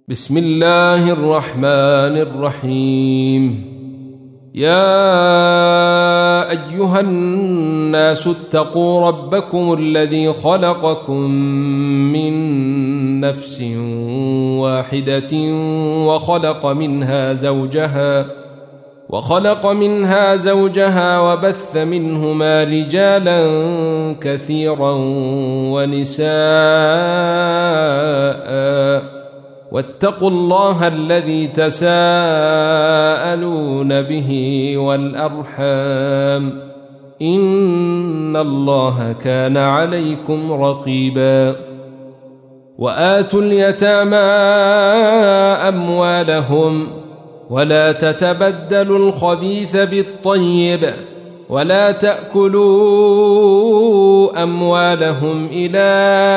بسم الله الرحمن الرحيم. يا أيها الناس اتقوا ربكم الذي خلقكم من نفس واحدة وخلق منها زوجها وبث منهما رجالا كثيرا ونساء واتقوا الله الذي تساءلون به والأرحام إن الله كان عليكم رقيبا. وآتوا اليتامى أموالهم ولا تتبدلوا الخبيث بالطيب ولا تأكلوا أموالهم إلى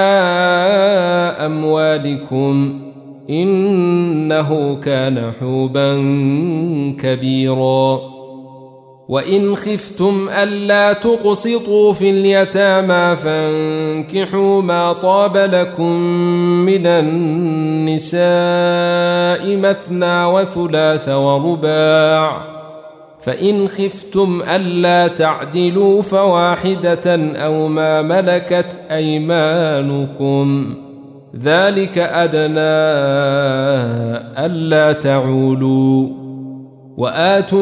أموالكم إنه كان حوبا كبيرا. وإن خفتم ألا تقسطوا في اليتامى فانكحوا ما طاب لكم من النساء مثنى وثلاث ورباع، فإن خفتم ألا تعدلوا فواحدة أو ما ملكت أيمانكم ذلك أدنى ألا تعولوا. وآتوا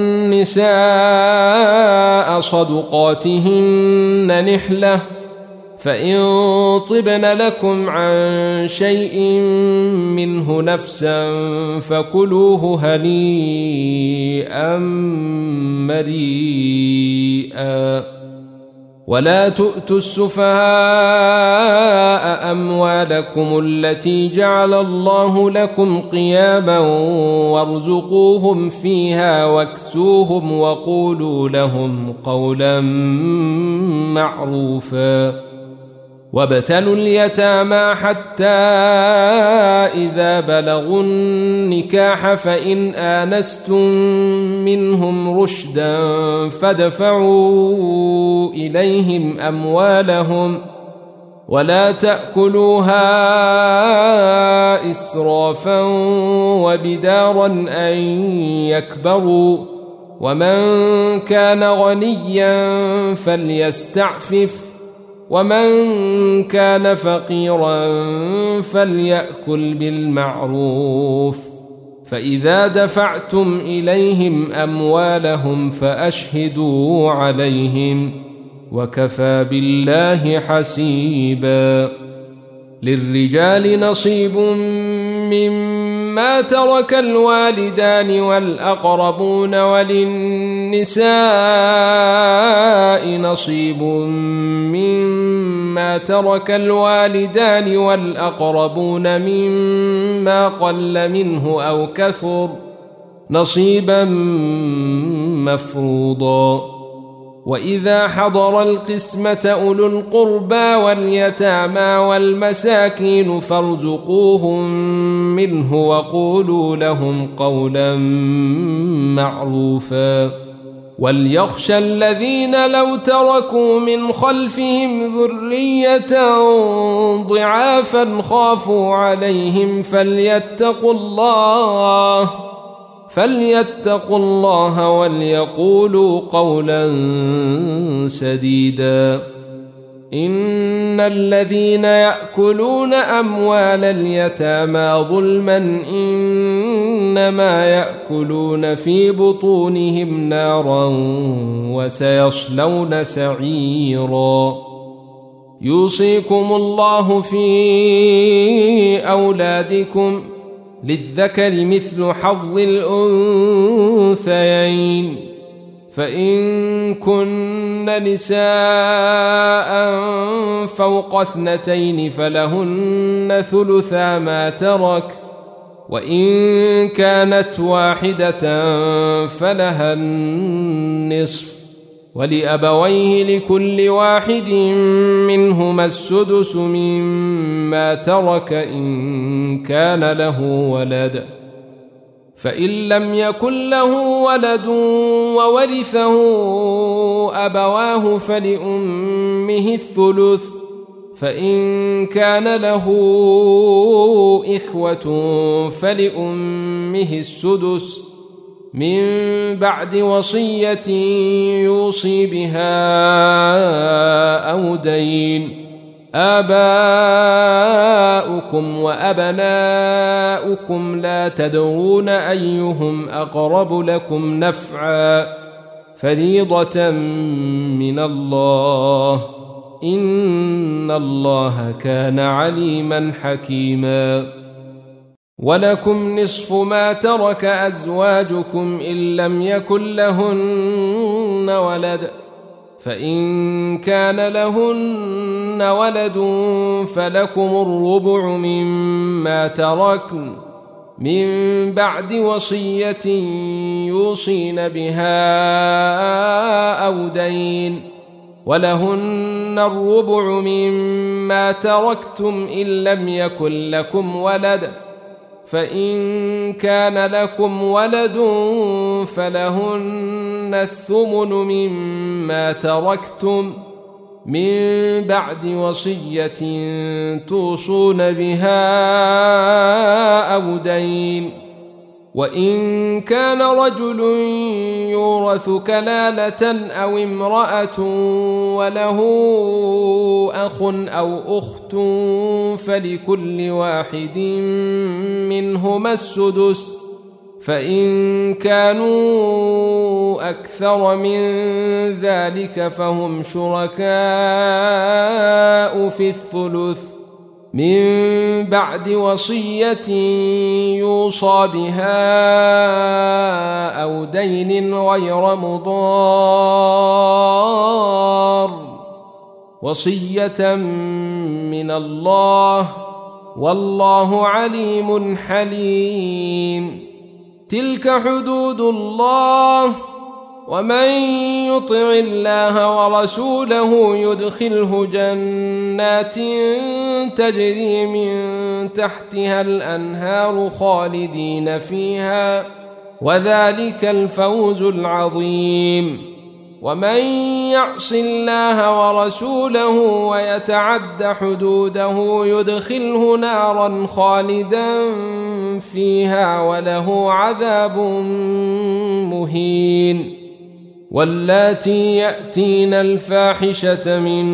النساء صدقاتهن نحلة، فإن طبن لكم عن شيء منه نفسا فكلوه هنيئا مريئا. ولا تؤتوا السفهاء أموالكم التي جعل الله لكم قياما وارزقوهم فيها واكسوهم وقولوا لهم قولا معروفا. وابتلوا اليتامى حتى إذا بلغوا النكاح فإن آنستم منهم رشدا فادفعوا إليهم أموالهم ولا تأكلوها إسرافا وبدارا أن يكبروا، ومن كان غنيا فليستعفف ومن كان فقيرا فليأكل بالمعروف. فإذا دفعتم إليهم أموالهم فأشهدوا عليهم وكفى بالله حسيبا. للرجال نصيب مما ترك الوالدان والأقربون وللنساء نصيب مما ترك الوالدان والأقربون مما قل منه أو كثر نصيبا مفروضا. وإذا حضر القسمة أولو القربى واليتامى والمساكين فارزقوهم منه وقولوا لهم قولا معروفا. وليخشى الذين لو تركوا من خلفهم ذرية ضعافا خافوا عليهم فليتقوا الله وليقولوا قولا سديدا. إن الذين يأكلون أموال اليتامى ظلما إنما يأكلون في بطونهم نارا وسيصلون سعيرا. يوصيكم الله في أولادكم للذكر مثل حظ الأنثيين، فإن كن نساء فوق 2 فلهن ثلثا ما ترك، وإن كانت واحدة فلها النصف، ولأبويه لكل واحد منهما السدس مما ترك إن كان له ولد، فإن لم يكن له ولد وورثه أبواه فلأمه الثلث، فإن كان له إخوة فلأمه السدس من بعد وصية يوصي بها أو دين. آباؤكم وأبناؤكم لا تدرون أيهم أقرب لكم نفعا فريضة من الله إن الله كان عليما حكيما. ولكم نصف ما ترك أزواجكم إن لم يكن لهن ولد، فإن كان لهن ولد فلكم الربع مما تركن من بعد وصية يوصين بها أو دين، ولهن الربع مما تركتم إن لم يكن لكم ولد، فإن كان لكم ولد فلهن الثمن مما تركتم من بعد وصية توصون بها أو دين. وإن كان رجل يورث كلالة أو امرأة وله أخ أو أخت فلكل واحد منهما السدس، فإن كانوا أكثر من ذلك فهم شركاء في الثلث من بعد وصية يوصى بها أو دين غير مضار، وصية من الله والله عليم حليم. تلك حدود الله، ومن يطع الله ورسوله يدخله جنات تجري من تحتها الأنهار خالدين فيها، وذلك الفوز العظيم. ومن يعص الله ورسوله ويتعد حدوده يدخله نارا خالدا فيها وله عذاب مهين. واللاتي يأتين الفاحشة من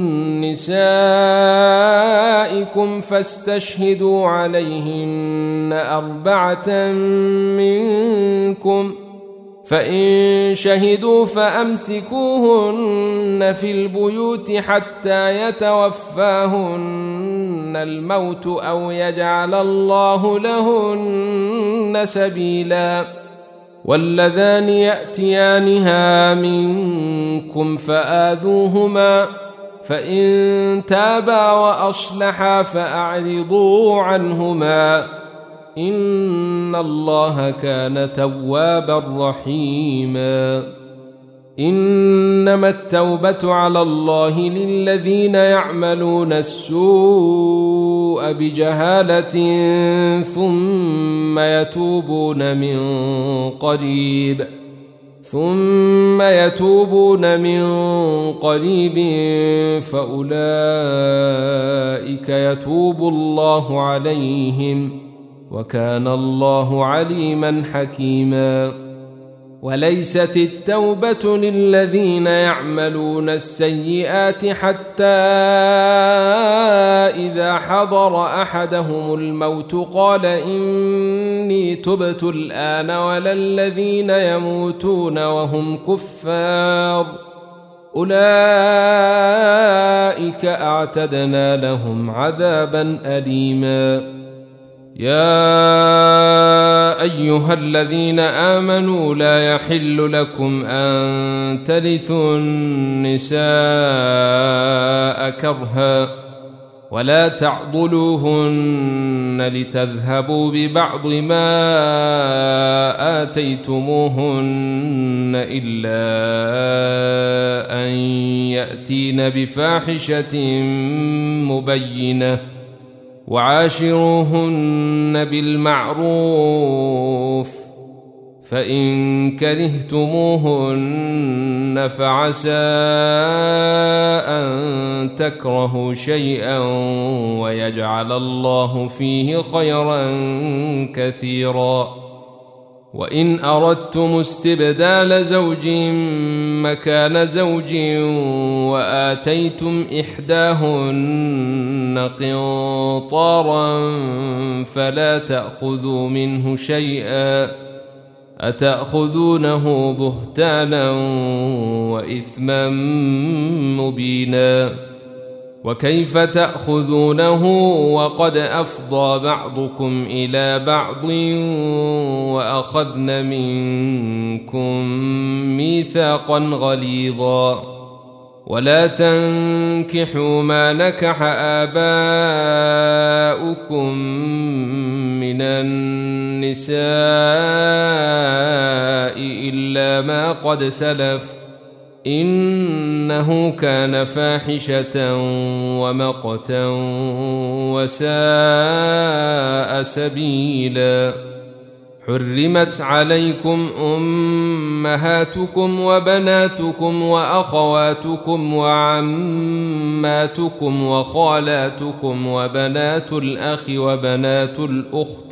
نسائكم فاستشهدوا عليهن 4 منكم، فإن شهدوا فأمسكوهن في البيوت حتى يتوفاهن الموت أو يجعل الله لهن سبيلا. واللذان يأتيانها منكم فآذوهما، فإن تابا وأصلحا فأعرضوا عنهما إن الله كان توابا رحيما. إنما التوبة على الله للذين يعملون السوء بجهالة ثم يتوبون من قريب فأولئك يتوب الله عليهم وكان الله عليما حكيما. وليست التوبة للذين يعملون السيئات حتى إذا حضر أحدهم الموت قال إني تبت الآن، ولا الذين يموتون وهم كفار أولئك أعتدنا لهم عذابا أليما. يا أيها الذين آمنوا لا يحل لكم أن ترثوا النساء كرها ولا تعضلوهن لتذهبوا ببعض ما آتيتموهن إلا أن يأتين بفاحشة مبينة، وعاشروهن بالمعروف، فإن كرهتموهن فعسى أن تكرهوا شيئا ويجعل الله فيه خيرا كثيرا. وإن أردتم استبدال زوج مكان زوج وآتيتم إحداهن قنطارا فلا تأخذوا منه شيئا أتأخذونه بهتانا وإثما مبينا. وكيف تأخذونه وقد أفضى بعضكم إلى بعض وأخذن منكم ميثاقا غليظا. ولا تنكحوا ما نكح آباؤكم من النساء إلا ما قد سلف إنه كان فاحشة ومقتا وساء سبيلا. حرمت عليكم أمهاتكم وبناتكم وأخواتكم وعماتكم وخالاتكم وبنات الأخ وبنات الأخت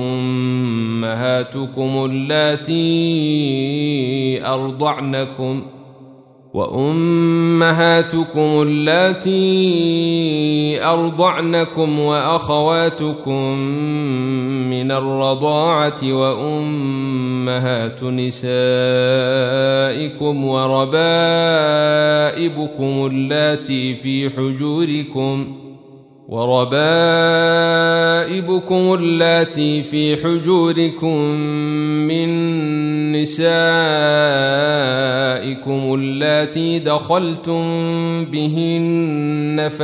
وأمهاتكم اللاتي أرضعنكم وأخواتكم من الرضاعة وأمهات نسائكم وربائبكم اللاتي في حجوركم من نسائكم اللاتي دخلتم بهن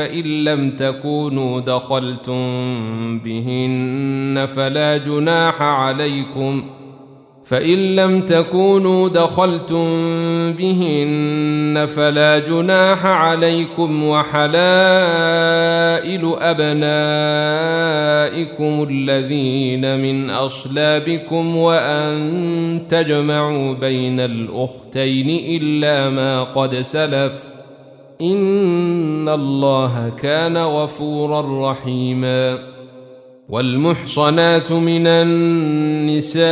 فإن لم تكونوا دخلتم بهن فلا جناح عليكم وحلائل أبنائكم الذين من أصلابكم وأن تجمعوا بين الأختين إلا ما قد سلف إن الله كان غفورا رحيما. والمحصنات من النساء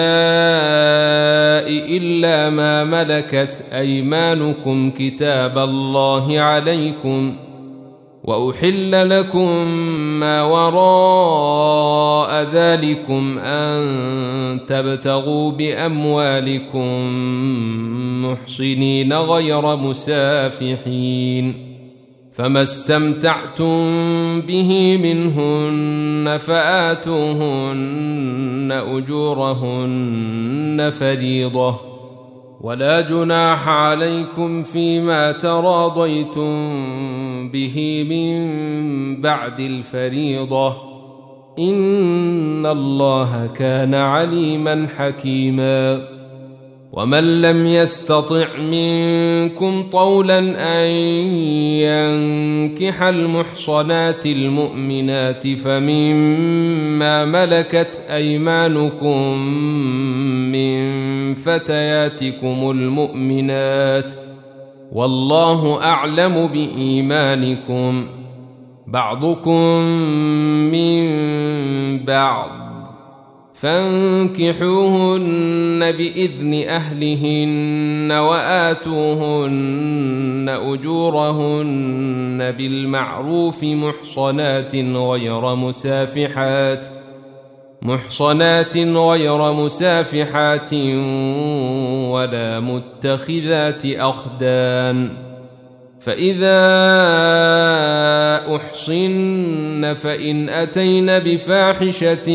إلا ما ملكت أيمانكم كتاب الله عليكم وأحل لكم ما وراء ذلكم أن تبتغوا بأموالكم محصنين غير مسافحين. فما استمتعتم به منهن فآتوهن أجورهن فريضة ولا جناح عليكم فيما تراضيتم به من بعد الفريضة إن الله كان عليما حكيما. ومن لم يستطع منكم طولا أن ينكح المحصنات المؤمنات فمما ملكت أيمانكم من فتياتكم المؤمنات والله أعلم بإيمانكم بعضكم من بعض فانكحوهن بإذن أهلهن وآتوهن أجورهن بالمعروف محصنات غير مسافحات ولا متخذات أخدان. فإذا أحصن فإن أتين بفاحشة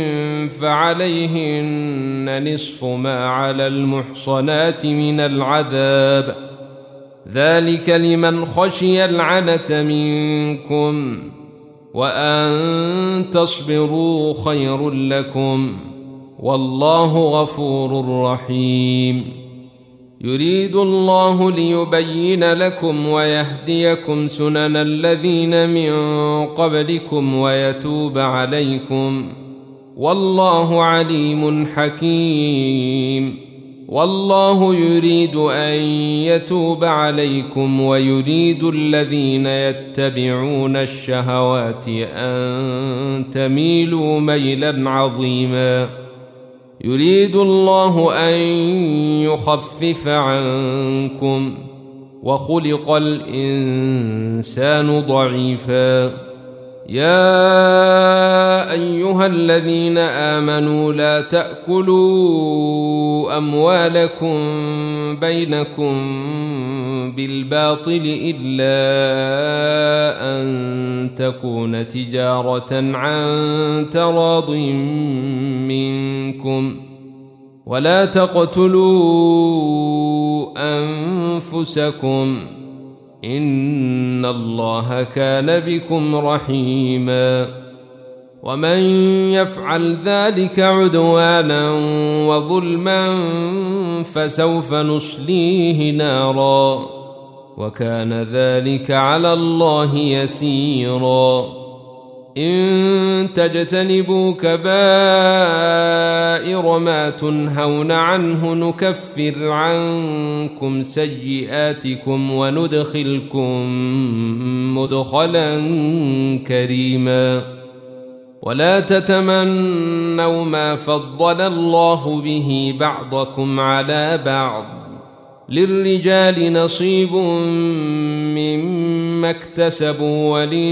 فعليهن نصف ما على المحصنات من العذاب ذلك لمن خشي العنة منكم وأن تصبروا خير لكم والله غفور رحيم. يريد الله ليبين لكم ويهديكم سنن الذين من قبلكم ويتوب عليكم والله عليم حكيم. والله يريد أن يتوب عليكم ويريد الذين يتبعون الشهوات أن تميلوا ميلا عظيما. يريد الله أن يخفف عنكم وخلق الإنسان ضعيفا. يا أيها الذين آمنوا لا تأكلوا أموالكم بينكم بالباطل إلا أن تكون تجارة عن تراض منكم ولا تقتلوا أنفسكم إن الله كان بكم رحيما. ومن يفعل ذلك عدوانا وظلما فسوف نصليه نارا وكان ذلك على الله يسيرا. إن تجتنبوا كبائر ما تنهون عنه نكفر عنكم سيئاتكم وندخلكم مدخلا كريما. ولا تتمنوا ما فضل الله به بعضكم على بعض للرجال نصيب مما اكتسبوا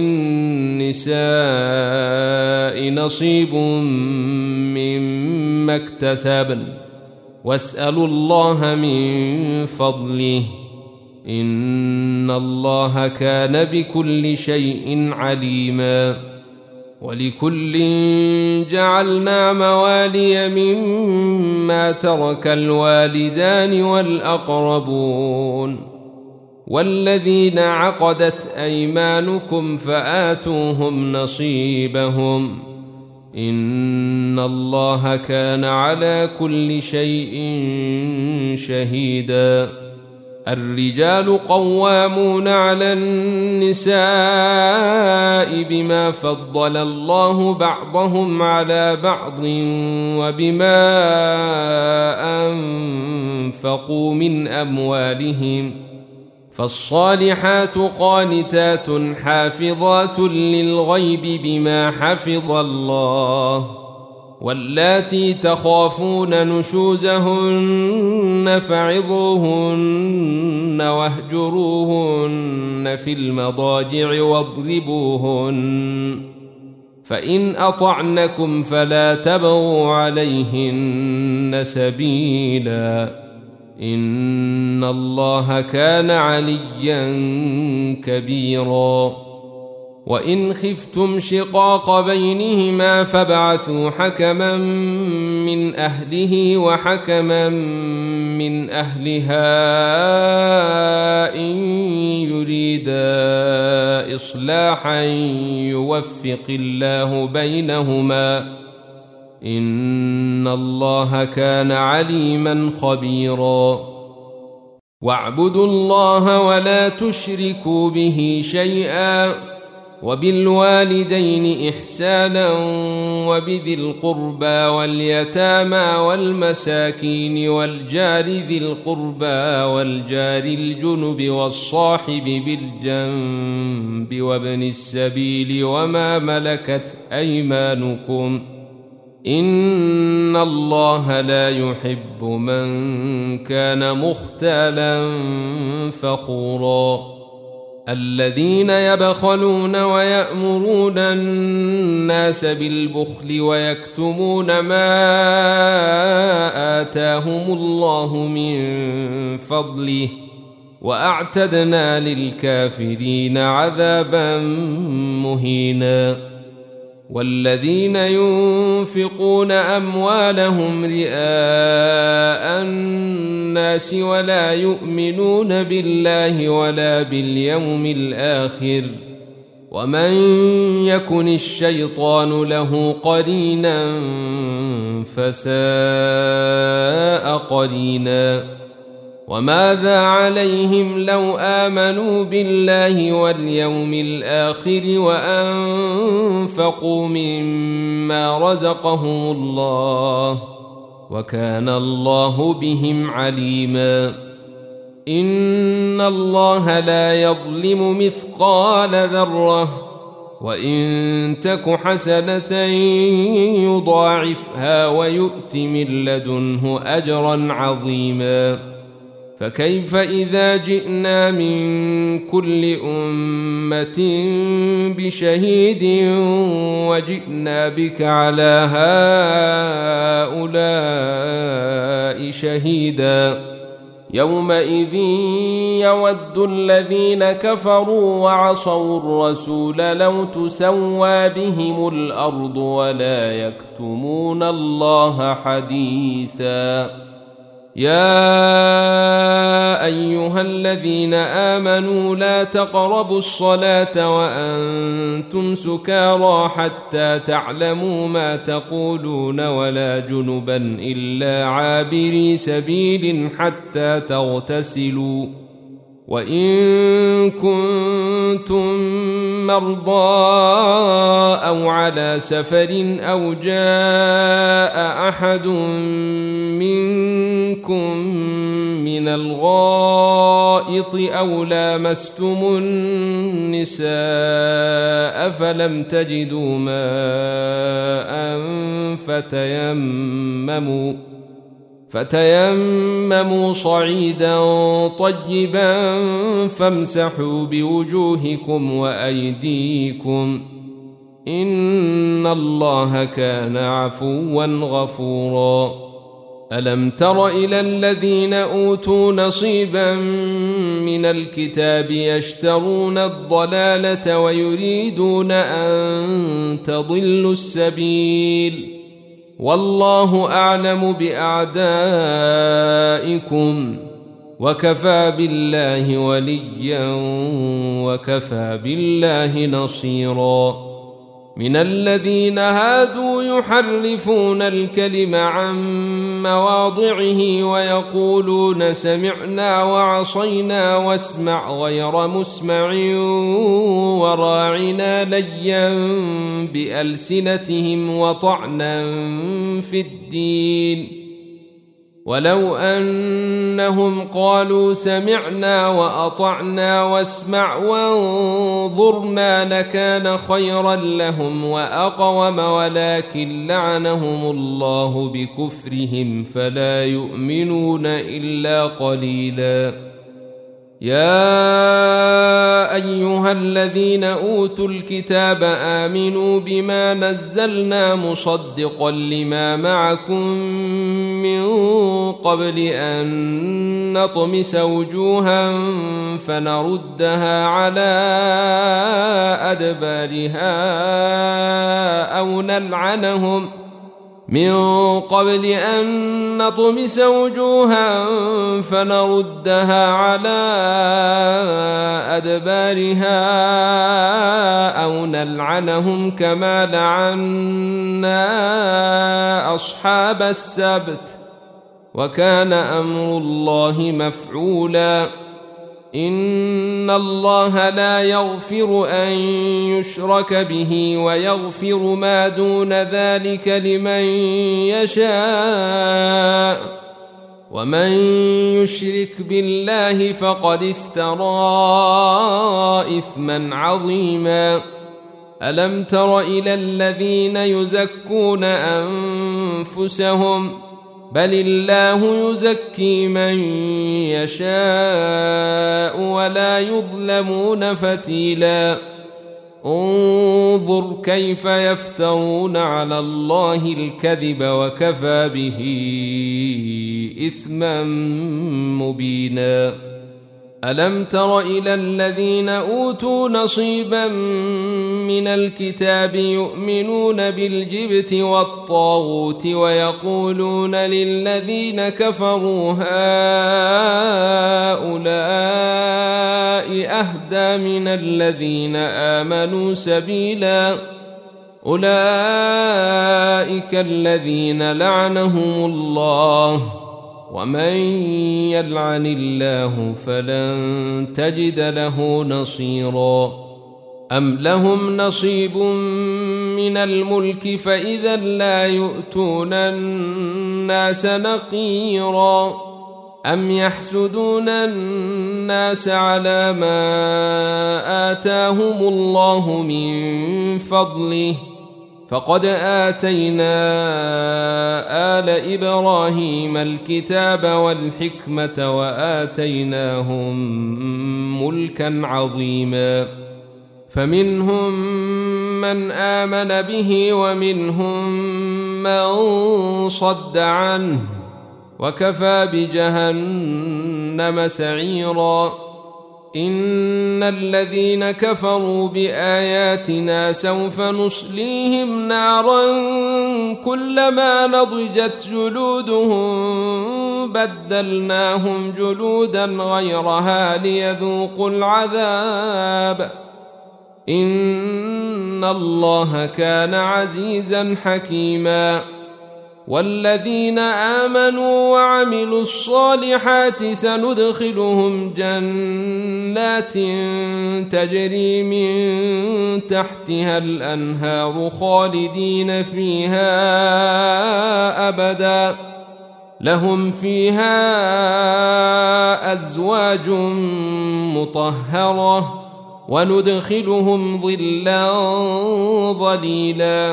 وللنساء نصيب مما اكتسبن واسألوا الله من فضله إن الله كان بكل شيء عليما. ولكل جعلنا موالي مما ترك الوالدان والأقربون والذين عقدت أيمانكم فآتوهم نصيبهم إن الله كان على كل شيء شهيدا. الرجال قوامون على النساء بما فضل الله بعضهم على بعض وبما أنفقوا من أموالهم فالصالحات قانتات حافظات للغيب بما حفظ الله واللاتي تخافون نشوزهن فعظوهن واهجروهن في المضاجع واضربوهن فإن أطعنكم فلا تبغوا عليهن سبيلا إن الله كان عليا كبيرا. وإن خفتم شقاق بينهما فابعثوا حكما من أهله وحكما من أهلها إن يريدا إصلاحا يوفق الله بينهما إن الله كان عليما خبيرا. واعبدوا الله ولا تشركوا به شيئا وبالوالدين إحسانا وبذي القربى واليتامى والمساكين والجار ذي القربى والجار الجنب والصاحب بالجنب وابن السبيل وما ملكت أيمانكم إن الله لا يحب من كان مختالا فخورا. الذين يبخلون ويأمرون الناس بالبخل ويكتمون ما آتاهم الله من فضله وأعتدنا للكافرين عذابا مهينا. والذين ينفقون أموالهم رئاء الناس ولا يؤمنون بالله ولا باليوم الآخر ومن يكن الشيطان له قرينا فساء قرينا. وماذا عليهم لو آمنوا بالله واليوم الآخر وأنفقوا مما رزقهم الله وكان الله بهم عليما إن الله لا يظلم مثقال ذرة وإن تك حسنة يضاعفها ويؤت من لدنه أجرا عظيما فكيف إذا جئنا من كل أمة بشهيد وجئنا بك على هؤلاء شهيدا يومئذ يود الذين كفروا وعصوا الرسول لو تسوى بهم الأرض ولا يكتمون الله حديثا يا أيها الذين آمنوا لا تقربوا الصلاة وأنتم سكارى حتى تعلموا ما تقولون ولا جنبا إلا عابري سبيل حتى تغتسلوا وإن كنتم مرضى أو على سفر أو جاء أحد منكم من الغائط أو لامستم النساء فلم تجدوا ماء فتيمموا صعيدا طيبا فامسحوا بوجوهكم وأيديكم إن الله كان عفوا غفورا ألم تر إلى الذين أوتوا نصيبا من الكتاب يشترون الضلالة ويريدون أن تضلوا السبيل والله أعلم بأعدائكم وكفى بالله وليا وكفى بالله نصيرا من الذين هادوا يحرفون الكلم عن مواضعه ويقولون سمعنا وعصينا واسمع غير مسمع وراعنا ليا بألسنتهم وطعنا في الدين ولو أنهم قالوا سمعنا وأطعنا واسمع وانظرنا لكان خيرا لهم وأقوم ولكن لعنهم الله بكفرهم فلا يؤمنون إلا قليلا يا أيها الذين أوتوا الكتاب آمنوا بما نزلنا مصدقا لما معكم من قبل أن نطمس وجوها فنردها على أدبارها أو نلعنهم كما لعنا أصحاب السبت وكان أمر الله مفعولا إن الله لا يغفر أن يشرك به ويغفر ما دون ذلك لمن يشاء ومن يشرك بالله فقد افترى إثما عظيما ألم تر إلى الذين يزكون أنفسهم بل الله يزكي من يشاء ولا يظلمون فتيلا انظر كيف يفترون على الله الكذب وكفى به إثما مبينا ألم تر إلى الذين أوتوا نصيبا من الكتاب يؤمنون بالجبت والطاغوت ويقولون للذين كفروا هؤلاء أهدى من الذين آمنوا سبيلا أولئك الذين لعنهم الله ومن يلعن الله فلن تجد له نصيرا أم لهم نصيب من الملك فإذا لا يؤتون الناس نقيرا أم يحسدون الناس على ما آتاهم الله من فضله فقد آتينا آل إبراهيم الكتاب والحكمة وآتيناهم ملكا عظيما فمنهم من آمن به ومنهم من صد عنه وكفى بجهنم سعيرا إن الذين كفروا بآياتنا سوف نصليهم نارا كلما نضجت جلودهم بدلناهم جلودا غيرها ليذوقوا العذاب إن الله كان عزيزا حكيما والذين آمنوا وعملوا الصالحات سندخلهم جنات تجري من تحتها الأنهار خالدين فيها أبدا لهم فيها أزواج مطهرة وندخلهم ظلا ظليلا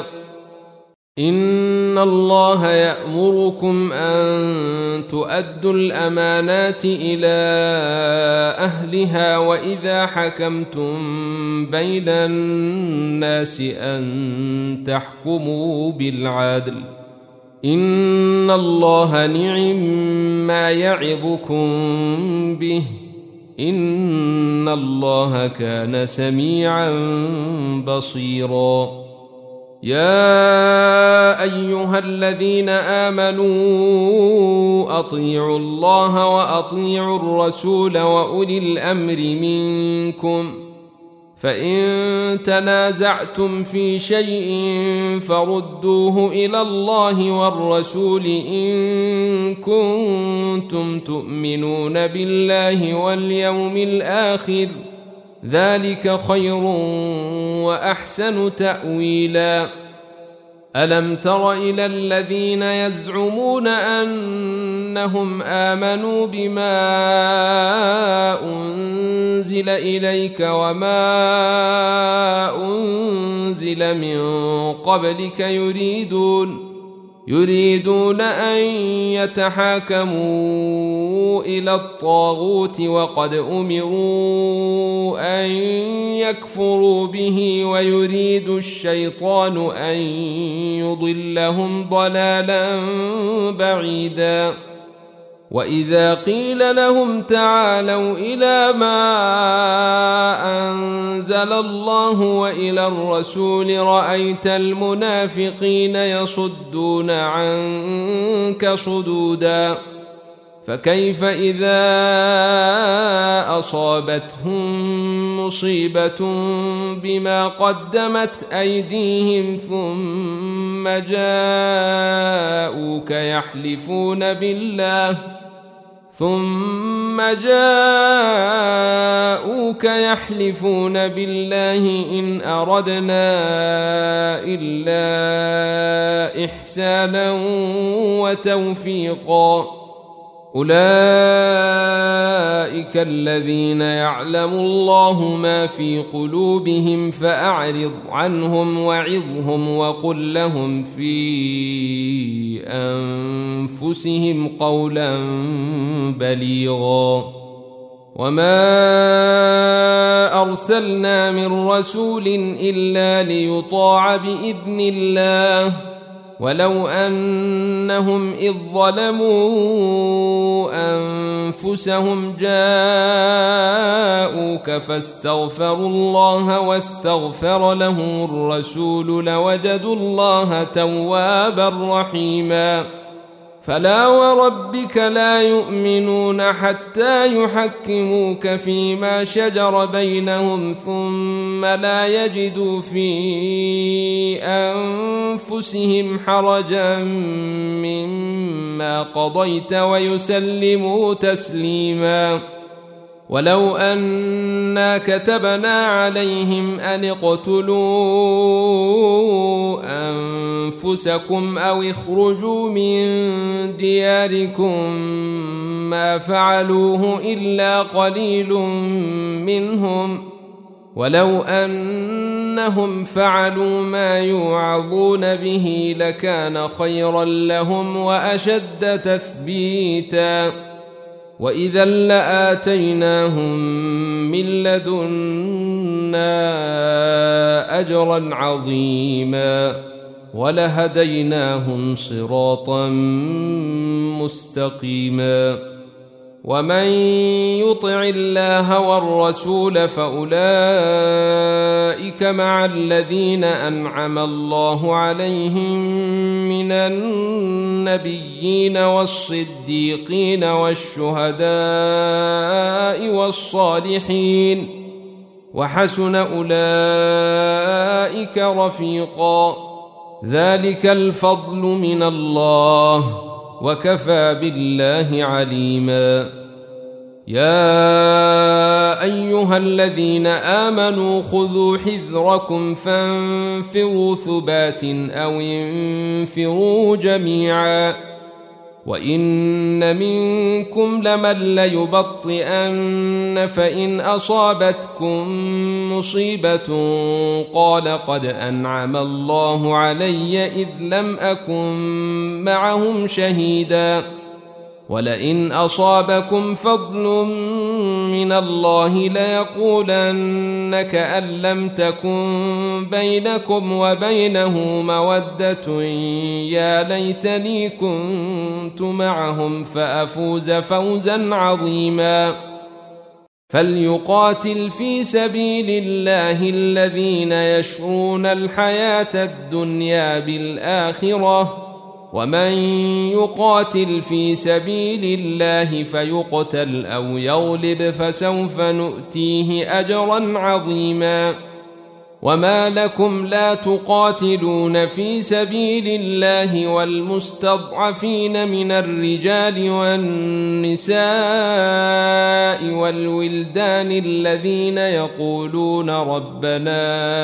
إن الله يأمركم أن تؤدوا الأمانات إلى أهلها وإذا حكمتم بين الناس أن تحكموا بالعدل إن الله نعم ما يعظكم به إن الله كان سميعا بصيرا يا أيها الذين آمنوا أطيعوا الله وأطيعوا الرسول وأولي الأمر منكم فإن تنازعتم في شيء فردوه إلى الله والرسول إن كنتم تؤمنون بالله واليوم الآخر ذلك خير وأحسن تأويلا ألم تر إلى الذين يزعمون أنهم آمنوا بما أنزل إليك وما أنزل من قبلك يريدون أن يتحاكموا إلى الطاغوت وقد أمروا أن يكفروا به ويريد الشيطان أن يضلهم ضلالا بعيدا وإذا قيل لهم تعالوا إلى ما أنزل الله وإلى الرسول رأيت المنافقين يصدون عنك صدودا فكيف إذا أصابتهم مصيبة بما قدمت أيديهم ثم جاءوك يحلفون بالله إن أردنا إلا إحسانا وتوفيقا أولئك الذين يعلم الله ما في قلوبهم فأعرض عنهم وعظهم وقل لهم في أنفسهم قولا بليغا وما أرسلنا من رسول إلا ليطاع بإذن الله ولو أنهم إذ ظلموا أنفسهم جاءوك فاستغفروا الله واستغفر لهم الرسول لوجدوا الله توابا رحيما فلا وربك لا يؤمنون حتى يحكموك فيما شجر بينهم ثم لا يجدوا في أنفسهم حرجا مما قضيت ويسلموا تسليما ولو أنا كتبنا عليهم أن اقتلوا أنفسكم أو اخرجوا من دياركم ما فعلوه إلا قليل منهم، ولو أنهم فعلوا ما يوعظون به لكان خيرا لهم وأشد تثبيتا، وإذا لآتيناهم من لدنا أجرا عظيما ولهديناهم صراطا مستقيما. ومن يطع الله والرسول فأولئك مع الذين أنعم الله عليهم من النبيين والصديقين والشهداء والصالحين، وحسن أولئك رفيقا. ذلك الفضل من الله وكفى بالله عليما. يا أيها الذين آمنوا خذوا حذركم فانفروا ثبات أو انفروا جميعا، وإن منكم لمن ليبطئن فإن أصابتكم مصيبة قال قد أنعم الله علي إذ لم أكن معهم شهيدا، ولئن أصابكم فضل من الله ليقولن كأن لم تكن بينكم وبينه مودة يا ليتني كنت معهم فأفوز فوزا عظيما. فليقاتل في سبيل الله الذين يشرون الحياة الدنيا بالآخرة، ومن يقاتل في سبيل الله فيقتل أو يغلب فسوف نؤتيه أجرا عظيما. وما لكم لا تقاتلون في سبيل الله والمستضعفين من الرجال والنساء والولدان الذين يقولون ربنا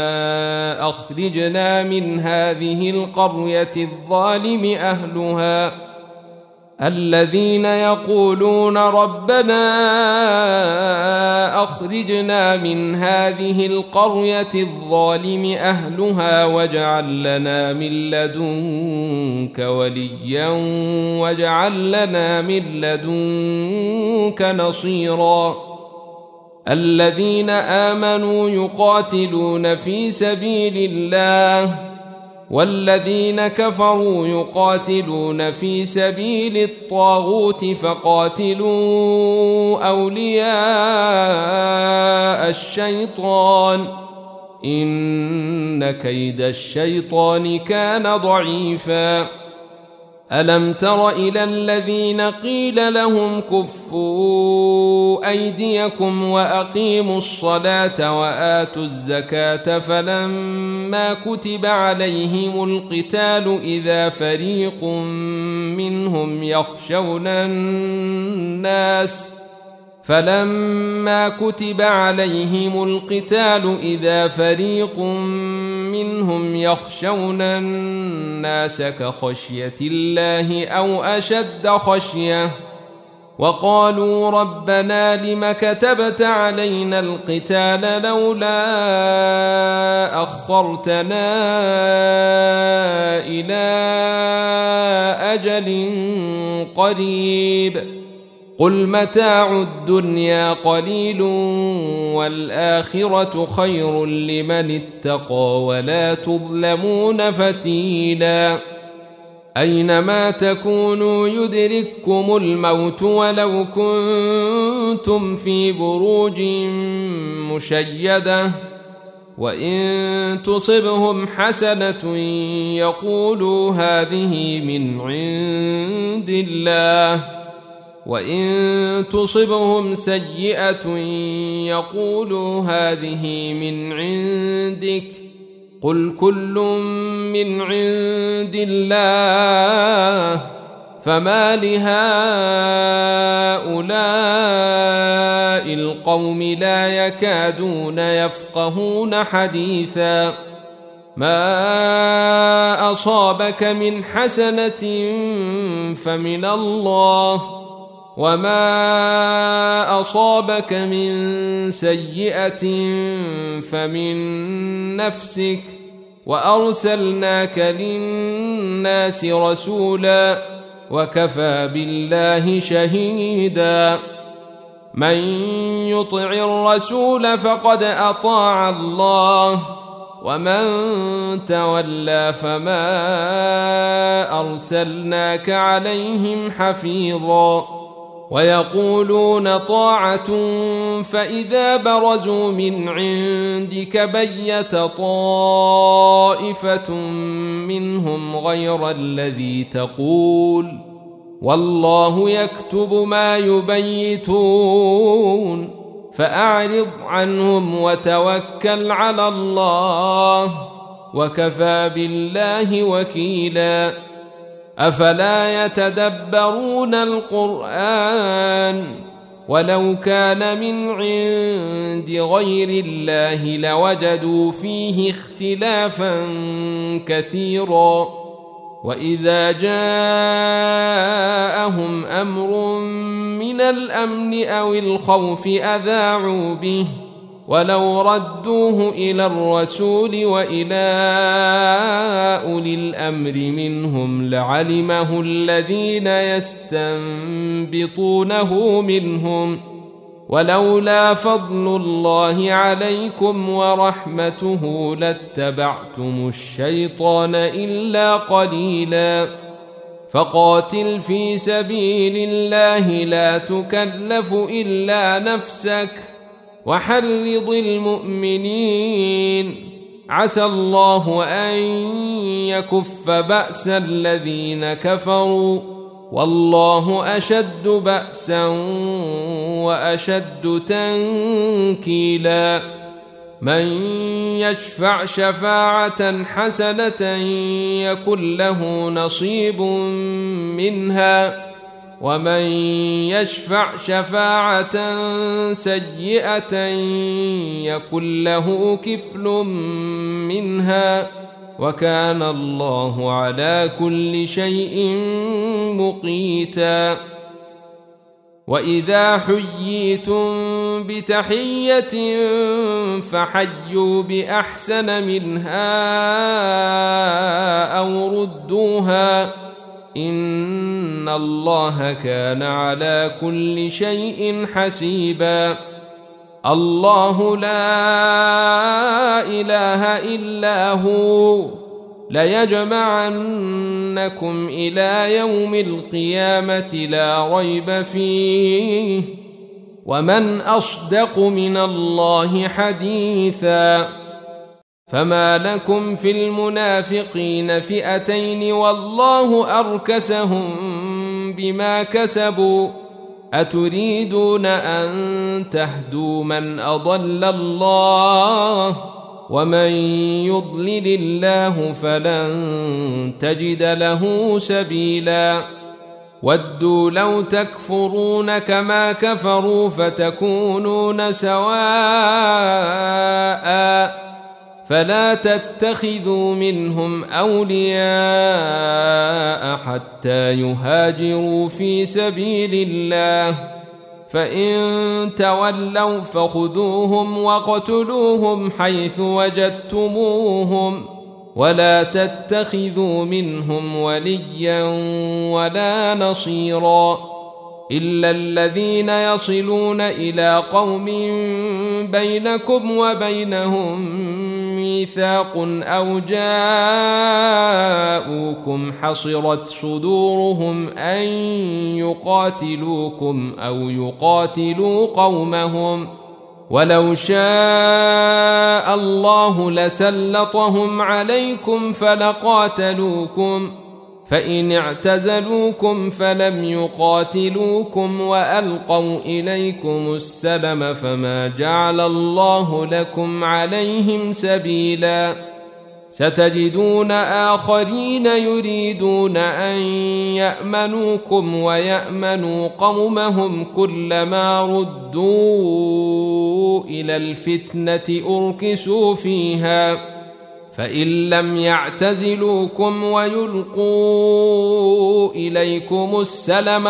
أخرجنا من هذه القرية الظالم أهلها الذين يقولون ربنا أخرجنا من هذه القرية الظالم أهلها واجعل لنا من لدنك وليا واجعل لنا من لدنك نصيرا. الذين آمنوا يقاتلون في سبيل الله والذين كفروا يقاتلون في سبيل الطاغوت فقاتلوا أولياء الشيطان إن كيد الشيطان كان ضعيفا. ألم تر إلى الذين قيل لهم كفوا أيديكم وأقيموا الصلاة وآتوا الزكاة فلما كتب عليهم القتال إذا فريق منهم يخشون الناس فلما كتب عليهم القتال إذا فريق منهم يخشون الناس كخشية الله أو أشد خشية وقالوا ربنا لم كتبت علينا القتال لولا أخرتنا إلى أجل قريب قل متاع الدنيا قليل والآخرة خير لمن اتقى ولا تظلمون فتيلا. أينما تكونوا يدرككم الموت ولو كنتم في بروج مشيدة وإن تصبهم حسنة يقولوا هذه من عند الله وإن تصبهم سيئة يقولوا هذه من عندك قل كل من عند الله فما لهؤلاء القوم لا يكادون يفقهون حديثا ما أصابك من حسنة فمن الله وما أصابك من سيئة فمن نفسك وأرسلناك للناس رسولا وكفى بالله شهيدا من يطع الرسول فقد أطاع الله ومن تولى فما أرسلناك عليهم حفيظا ويقولون طاعة فإذا برزوا من عندك بيت طائفة منهم غير الذي تقول والله يكتب ما يبيتون فأعرض عنهم وتوكل على الله وكفى بالله وكيلا أفلا يتدبرون القرآن ولو كان من عند غير الله لوجدوا فيه اختلافا كثيرا وإذا جاءهم أمر من الأمن أو الخوف أذاعوا به ولو ردوه إلى الرسول وإلى أولي الأمر منهم لعلمه الذين يستنبطونه منهم ولولا فضل الله عليكم ورحمته لاتبعتم الشيطان إلا قليلا فقاتل في سبيل الله لا تكلف إلا نفسك وحرض المؤمنين عسى الله أن يكف بأس الذين كفروا والله أشد بأسا وأشد تنكيلا من يشفع شفاعة حسنة يكن له نصيب منها ومن يشفع شفاعة سيئة يكن له كفل منها وكان الله على كل شيء مقيتا وإذا حييتم بتحية فحيوا بأحسن منها أو ردوها إن الله كان على كل شيء حسيبا الله لا إله إلا هو ليجمعنكم إلى يوم القيامة لا ريب فيه ومن أصدق من الله حديثا فما لكم في المنافقين فئتين والله أركسهم بما كسبوا أتريدون أن تهدوا من أضل الله ومن يضلل الله فلن تجد له سبيلا ودوا لو تكفرون كما كفروا فتكونون سواء فلا تتخذوا منهم أولياء حتى يهاجروا في سبيل الله فإن تولوا فخذوهم وقتلوهم حيث وجدتموهم ولا تتخذوا منهم وليا ولا نصيرا إلا الذين يصلون إلى قوم بينكم وبينهم ميثاق أو جاءوكم حصرت صدورهم أن يقاتلوكم أو يقاتلوا قومهم ولو شاء الله لسلطهم عليكم فلقاتلوكم فإن اعتزلوكم فلم يقاتلوكم وألقوا إليكم السلم فما جعل الله لكم عليهم سبيلا ستجدون آخرين يريدون أن يأمنوكم ويأمنوا قومهم كلما ردوا إلى الفتنة أركسوا فيها فإن لم يعتزلوكم ويلقوا إليكم السلم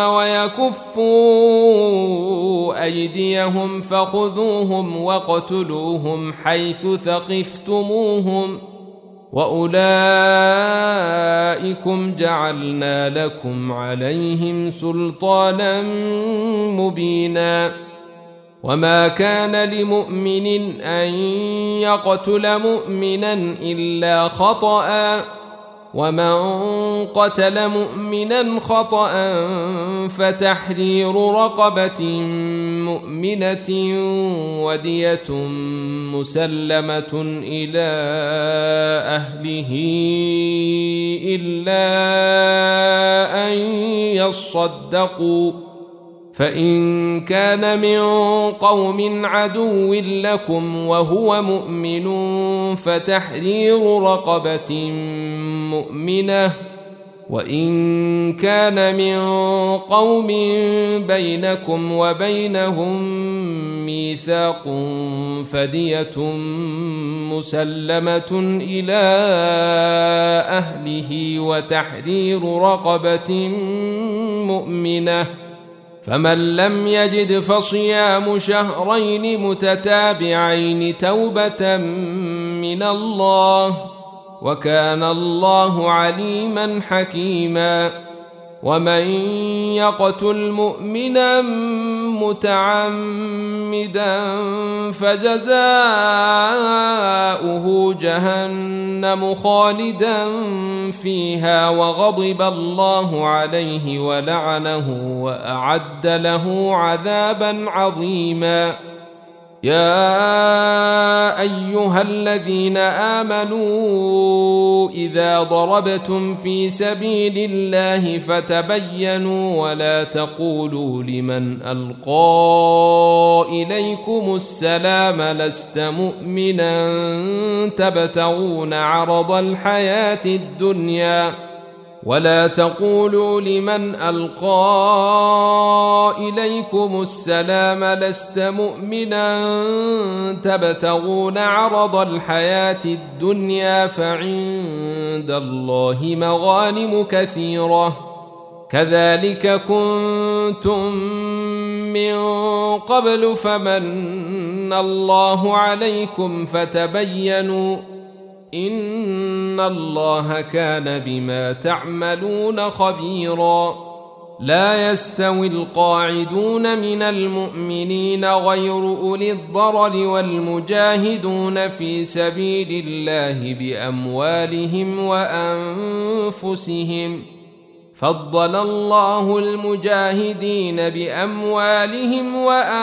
ويكفوا أيديهم فخذوهم واقتلوهم حيث ثقفتموهم وأولئكم جعلنا لكم عليهم سلطانا مبينا وما كان لمؤمن أن يقتل مؤمنا إلا خطأ ومن قتل مؤمنا خطأ فتحرير رقبة مؤمنة ودية مسلمة إلى أهله إلا أن يصدقوا فإن كان من قوم عدو لكم وهو مؤمن فتحرير رقبة مؤمنة وإن كان من قوم بينكم وبينهم ميثاق فدية مسلمة إلى أهله وتحرير رقبة مؤمنة فمن لم يجد فصيام شهرين متتابعين توبة من الله وكان الله عليما حكيما ومن يقتل مؤمنا متعمدا فجزاؤه جهنم خالدا فيها وغضب الله عليه ولعنه وأعد له عذابا عظيما يا أيها الذين آمنوا إذا ضربتم في سبيل الله فتبينوا ولا تقولوا لمن ألقى إليكم السلام لست مؤمنا تبتغون عرض الحياة الدنيا ولا تقولوا لمن ألقى إليكم السلام لست مؤمنا تبتغون عرض الحياة الدنيا فعند الله مغانم كثيرة كذلك كنتم من قبل فمن الله عليكم فتبينوا إن الله كان بما تعملون خبيرا لا يستوي القاعدون من المؤمنين غير أولي الضرر والمجاهدون في سبيل الله بأموالهم وأنفسهم فضل الله المجاهدين بأموالهم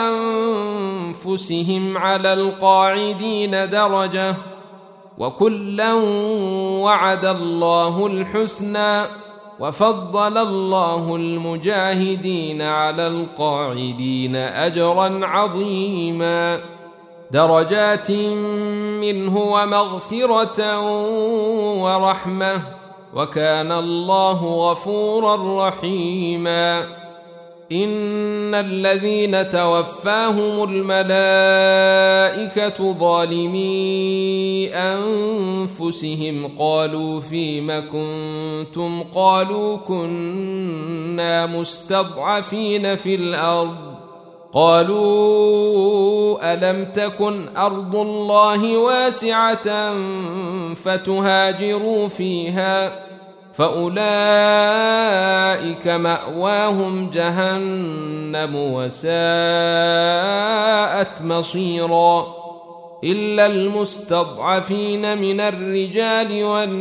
وأنفسهم على القاعدين درجة وكلا وعد الله الحسنى وفضل الله المجاهدين على القاعدين أجرا عظيما درجات منه ومغفرة ورحمة وكان الله غفورا رحيما إن الذين توفاهم الملائكة ظالمي أنفسهم قالوا فيم كنتم قالوا كنا مستضعفين في الأرض قالوا ألم تكن أرض الله واسعة فتهاجروا فيها فأولئك مأواهم جهنم وساءت مصيرا إلا المستضعفين من الرجال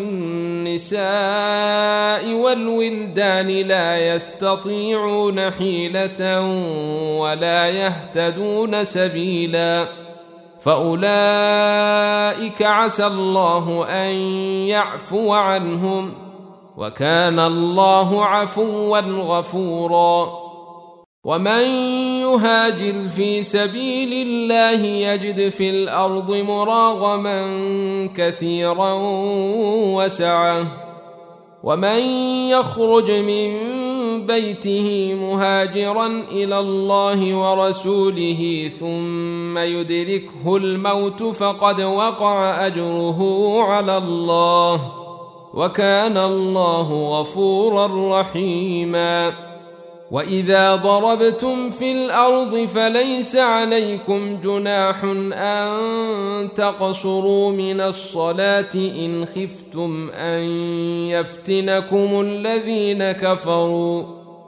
والنساء والولدان لا يستطيعون حيلة ولا يهتدون سبيلا فأولئك عسى الله أن يعفو عنهم وكان الله عفوا غفورا ومن يهاجر في سبيل الله يجد في الأرض مراغما كثيرا وسعة ومن يخرج من بيته مهاجرا إلى الله ورسوله ثم يدركه الموت فقد وقع أجره على الله وكان الله غفورا رحيما وإذا ضربتم في الأرض فليس عليكم جناح أن تقصروا من الصلاة إن خفتم أن يفتنكم الذين كفروا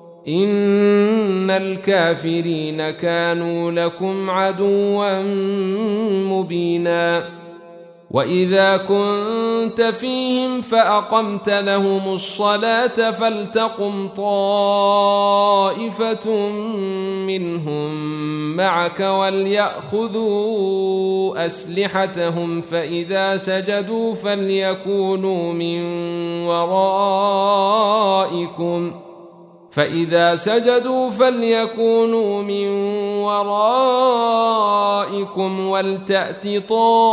إن الكافرين كانوا لكم عدوا مبينا وإذا كنت فيهم فأقمت لهم الصلاة فلتقم طائفة منهم معك وليأخذوا أسلحتهم فإذا سجدوا فليكونوا من ورائكم ولتأت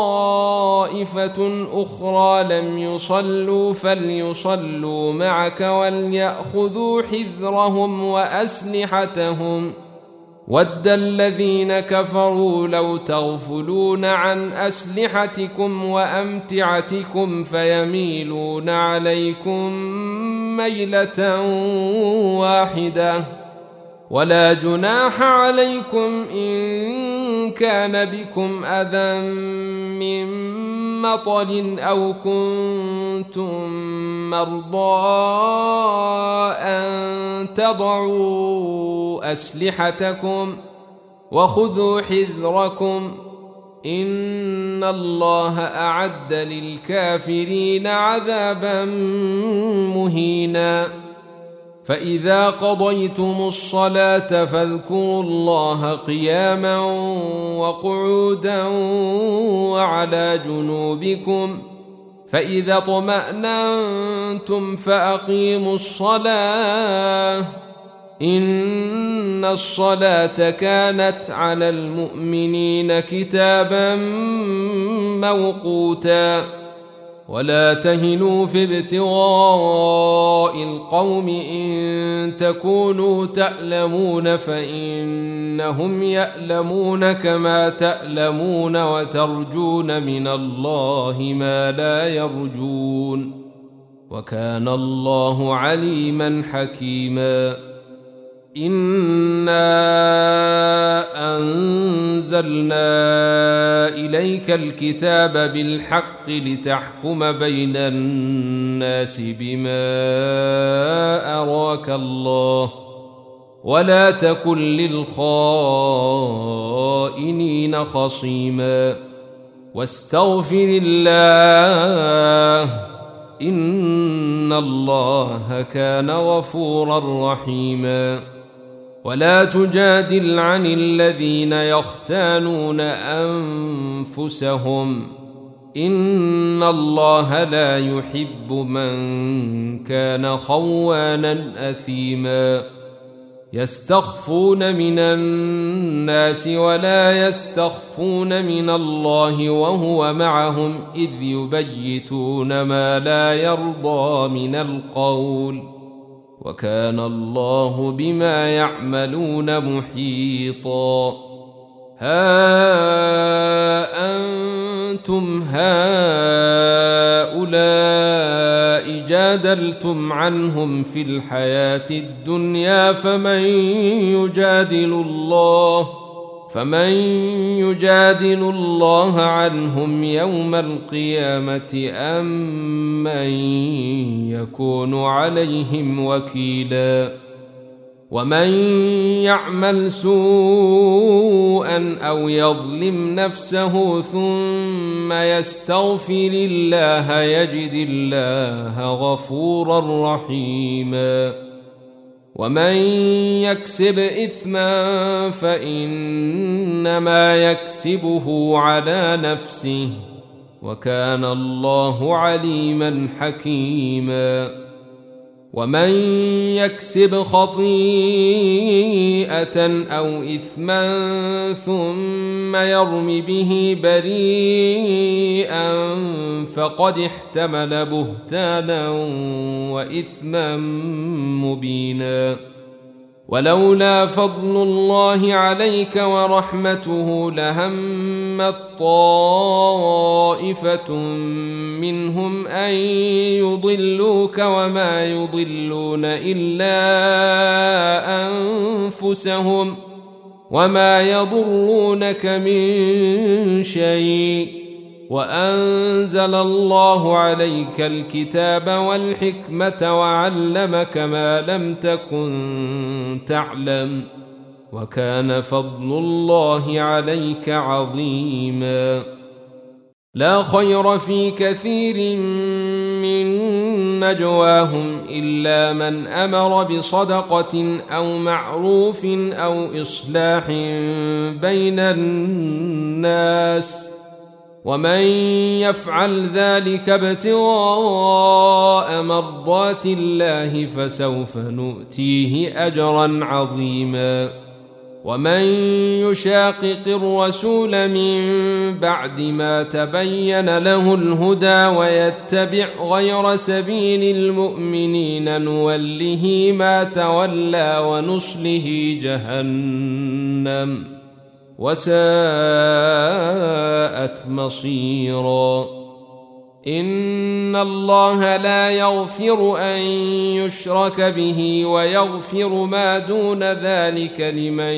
طائفة أخرى لم يصلوا فليصلوا معك وليأخذوا حذرهم وأسلحتهم ود الذين كفروا لو تغفلون عن أسلحتكم وأمتعتكم فيميلون عليكم ميلة واحدة ولا جناح عليكم إن كان بكم أذى من مطر أو كنتم مرضى أن تضعوا أسلحتكم وخذوا حذركم إن الله أعد للكافرين عذابا مهينا فإذا قضيتم الصلاة فاذكروا الله قياما وقعودا وعلى جنوبكم فإذا اطمأننتم فأقيموا الصلاة إن الصلاة كانت على المؤمنين كتابا موقوتا ولا تهنوا في ابتغاء القوم إن تكونوا تألمون فإنهم يألمون كما تألمون وترجون من الله ما لا يرجون وكان الله عليما حكيما إنا أنزلنا إليك الكتاب بالحق لتحكم بين الناس بما أراك الله ولا تكن للخائنين خصيما واستغفر الله إن الله كان غفورا رحيما ولا تجادل عن الذين يختانون أنفسهم إن الله لا يحب من كان خوانا أثيما يستخفون من الناس ولا يستخفون من الله وهو معهم إذ يبيتون ما لا يرضى من القول وكان الله بما يعملون محيطا ها أنتم هؤلاء جادلتم عنهم في الحياة الدنيا فمن يجادل الله عنهم يوم القيامة أم من يكون عليهم وكيلا ومن يعمل سوءا أو يظلم نفسه ثم يستغفر الله يجد الله غفورا رحيما ومن يكسب إثما فإنما يكسبه على نفسه وكان الله عليما حكيما ومن يكسب خطيئة أو إثما ثم يرم به بريئا فقد احتمل بهتانا وإثما مبينا. ولولا فضل الله عليك ورحمته لهمت طائفة منهم أن يضلوك وما يضلون إلا أنفسهم وما يضرونك من شيء، وأنزل الله عليك الكتاب والحكمة وعلمك ما لم تكن تعلم، وكان فضل الله عليك عظيما. لا خير في كثير من نجواهم إلا من أمر بصدقة أو معروف أو إصلاح بين الناس، ومن يفعل ذلك ابتغاء مرضات الله فسوف نؤتيه أجرا عظيما. ومن يشاقق الرسول من بعد ما تبين له الهدى ويتبع غير سبيل المؤمنين نوله ما تولى ونصله جهنم وساءت مصيرا. إن الله لا يغفر أن يشرك به ويغفر ما دون ذلك لمن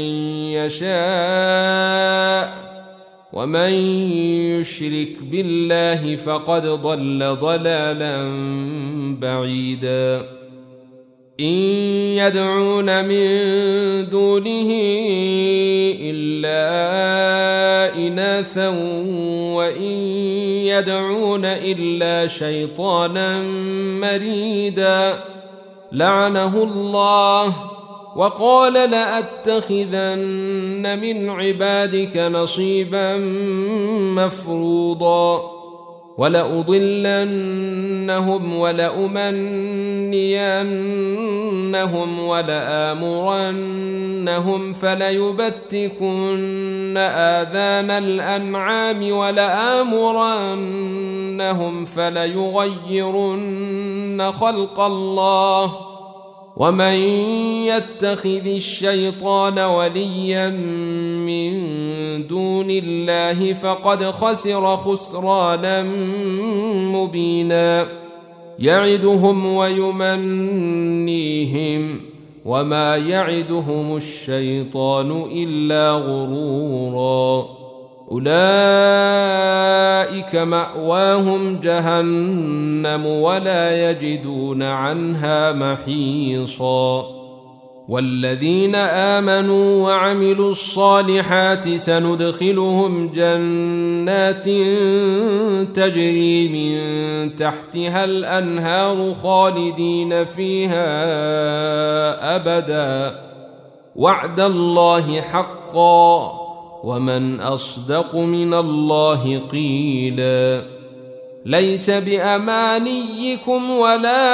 يشاء، ومن يشرك بالله فقد ضل ضلالا بعيدا. إن يدعون من دونه إلا إناثا وإن يدعون إلا شيطانا مريدا لعنه الله وقال لأتخذن من عبادك نصيبا مفروضا ولأضلنهم ولأمنينهم ولآمرنهم فليبتكن آذان الأنعام ولآمرنهم فليغيرن خلق الله ومن يتخذ الشيطان وليا من دون الله فقد خسر خسرانا مبينا. يعدهم ويمنيهم وما يعدهم الشيطان إلا غرورا. أولئك مأواهم جهنم ولا يجدون عنها محيصا. والذين آمنوا وعملوا الصالحات سندخلهم جنات تجري من تحتها الأنهار خالدين فيها أبدا وعد الله حقا ومن أصدق من الله قيلا. ليس بأمانيكم ولا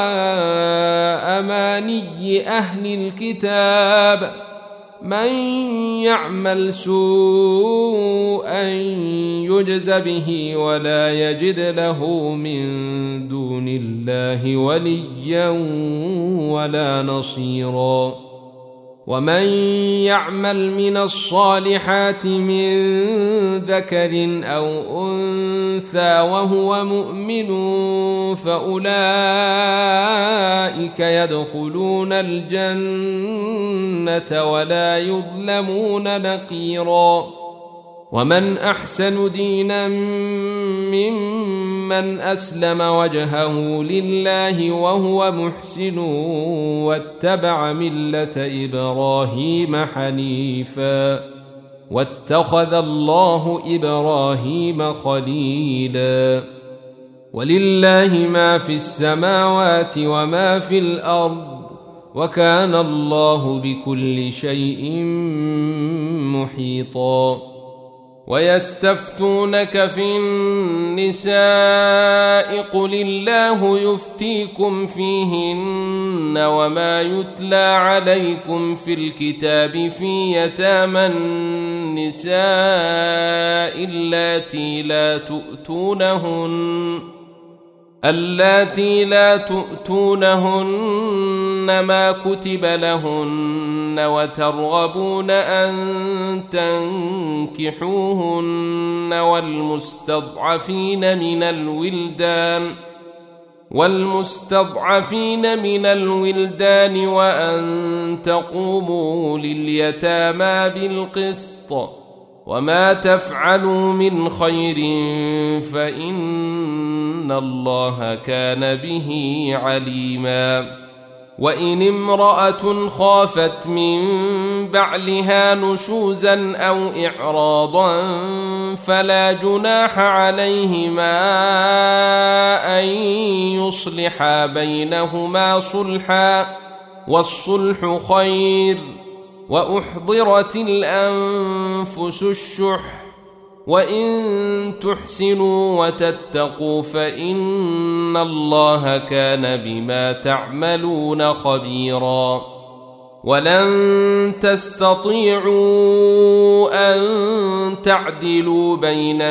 أماني أهل الكتاب من يعمل سوءا يجز به ولا يجد له من دون الله وليا ولا نصيرا. ومن يعمل من الصالحات من ذكر أو أنثى وهو مؤمن فأولئك يدخلون الجنة ولا يظلمون نقيرا. ومن أحسن دينا ممن أسلم وجهه لله وهو محسن واتبع ملة إبراهيم حنيفا واتخذ الله إبراهيم خليلا. ولله ما في السماوات وما في الأرض وكان الله بكل شيء محيطا. ويستفتونك في النساء قل الله يفتيكم فيهن وما يتلى عليكم في الكتاب في يتامى النساء اللاتي لا تؤتونهن ما كتب لهن وترغبون أن تنكحوهن والمستضعفين من الولدان وأن تقوموا لليتامى بالقسط وما تفعلوا من خير فإن الله كان به عليما وإن امرأة خافت من بعلها نشوزا أو إعراضا فلا جناح عليهما أن يصلحا بينهما صلحا والصلح خير وأحضرت الأنفس الشح وإن تحسنوا وتتقوا فإن الله كان بما تعملون خبيرا ولن تستطيعوا أن تعدلوا بين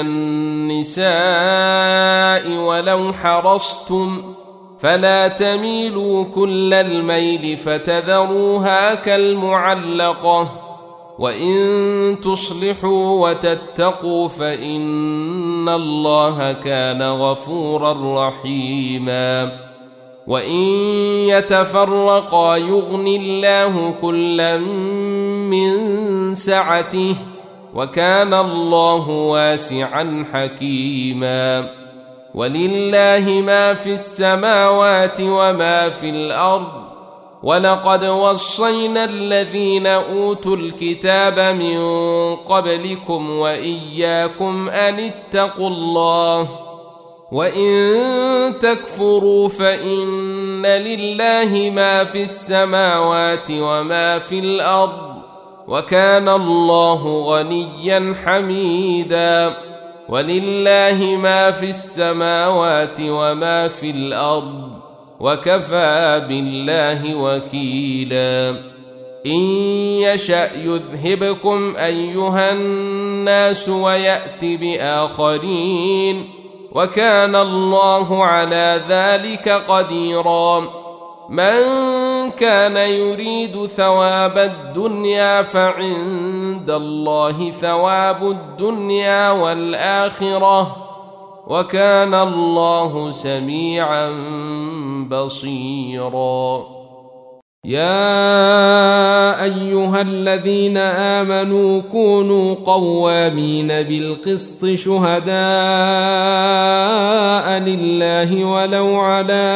النساء ولو حرصتم فلا تميلوا كل الميل فتذروها كالمعلقة وإن تصلحوا وتتقوا فإن الله كان غفورا رحيما وإن يتفرقا يغن الله كلا من سعته وكان الله واسعا حكيما ولله ما في السماوات وما في الأرض ولقد وصينا الذين أوتوا الكتاب من قبلكم وإياكم أن اتقوا الله وإن تكفروا فإن لله ما في السماوات وما في الأرض وكان الله غنيا حميدا ولله ما في السماوات وما في الأرض وكفى بالله وكيلا إن يشأ يذهبكم أيها الناس ويأت بآخرين وكان الله على ذلك قديرا من كان يريد ثواب الدنيا فعند الله ثواب الدنيا والآخرة وكان الله سميعا بصيرا يا أيها الذين آمنوا كونوا قوامين بالقسط شهداء لله ولو على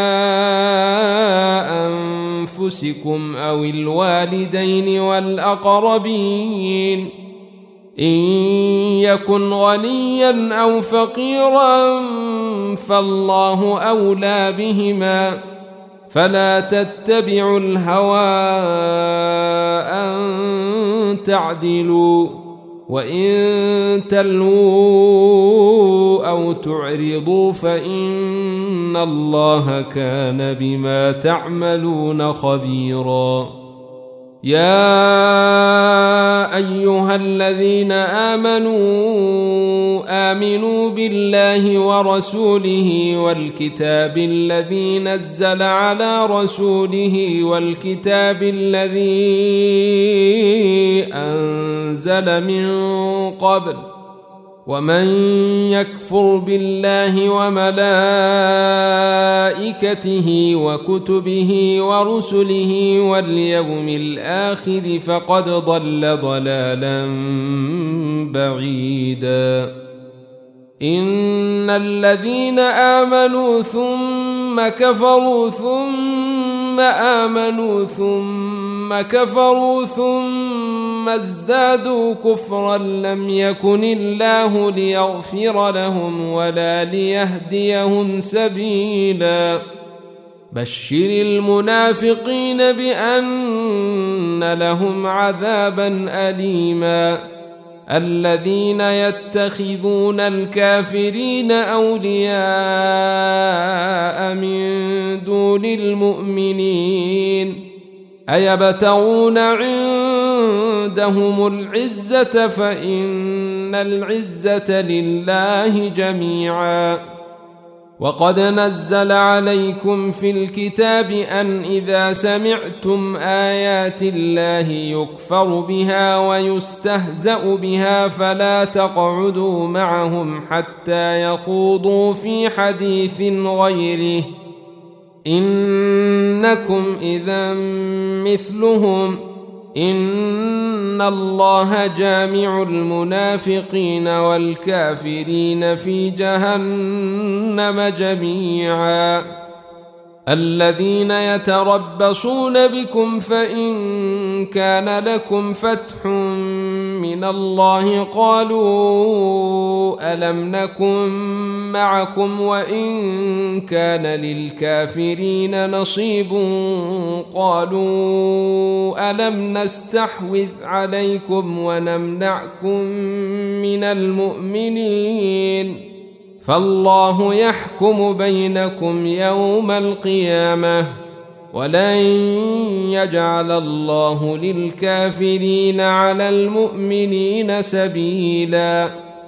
أنفسكم أو الوالدين والأقربين إن يكن غنيا أو فقيرا فالله أولى بهما فلا تتبعوا الهوى أن تعدلوا وإن تلووا أو تعرضوا فإن الله كان بما تعملون خبيرا يا أيها الذين آمنوا بالله ورسوله والكتاب الذي نزل على رسوله والكتاب الذي أنزل من قبل ومن يكفر بالله وملائكته وكتبه ورسله واليوم الآخر فقد ضل ضلالا بعيدا إن الذين آمنوا ثم كفروا ثم آمنوا ثم كفروا ثم ازدادوا كفرا لم يكن الله ليغفر لهم ولا ليهديهم سبيلا بشر المنافقين بأن لهم عذابا أليما الذين يتخذون الكافرين أولياء من دون المؤمنين أيبتغون عندهم العزة فإن العزة لله جميعا وقد نزل عليكم في الكتاب أن إذا سمعتم آيات الله يكفر بها ويستهزأ بها فلا تقعدوا معهم حتى يخوضوا في حديث غيره إنكم إذا مثلهم إن الله جامع المنافقين والكافرين في جهنم جميعا الذين يتربصون بكم فإن كان لكم فتح من الله قالوا ألم نكن معكم وإن كان للكافرين نصيب قالوا ألم نستحوذ عليكم ونمنعكم من المؤمنين فالله يحكم بينكم يوم القيامة ولن يجعل الله للكافرين على المؤمنين سبيلا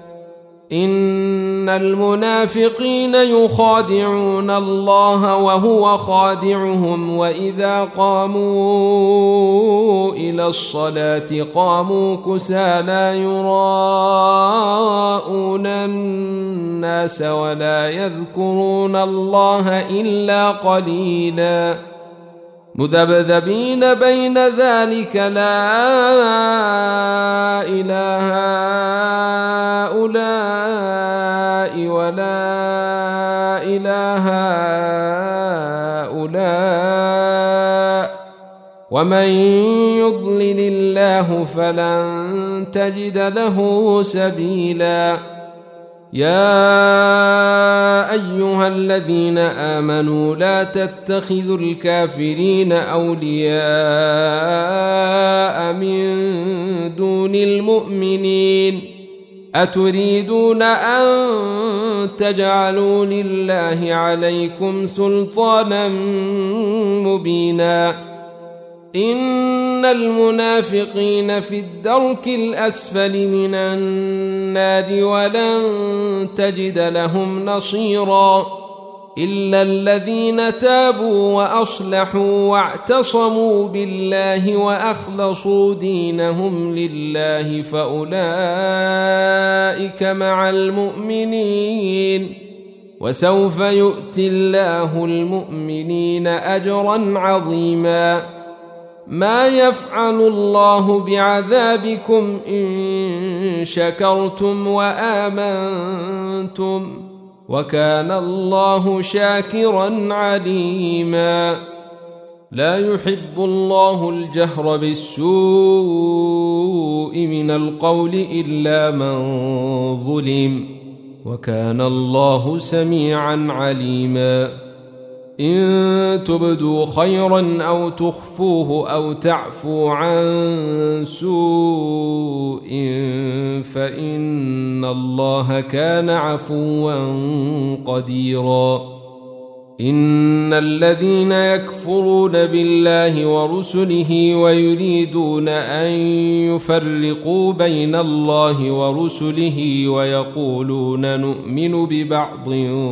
إن المنافقين يخادعون الله وهو خادعهم وإذا قاموا إلى الصلاة قاموا كسالى يراءون الناس ولا يذكرون الله إلا قليلا مذبذبين بين ذلك لا إله هؤلاء ولا إله هؤلاء ومن يضلل الله فلن تجد له سبيلا يا أيها الذين آمنوا لا تتخذوا الكافرين أولياء من دون المؤمنين أتريدون أن تجعلوا لله عليكم سلطانا مبينا إن المنافقين في الدرك الأسفل من النار ولن تجد لهم نصيرا إلا الذين تابوا وأصلحوا واعتصموا بالله وأخلصوا دينهم لله فأولئك مع المؤمنين وسوف يؤتي الله المؤمنين أجرا عظيما ما يفعل الله بعذابكم إن شكرتم وآمنتم وكان الله شاكرا عليما لا يحب الله الجهر بالسوء من القول إلا من ظلم وكان الله سميعا عليما إن تبدوا خيرا أو تخفوه أو تعفو عن سوء فإن الله كان عفوا قديرا إن الذين يكفرون بالله ورسله ويريدون أن يفرقوا بين الله ورسله ويقولون نؤمن ببعض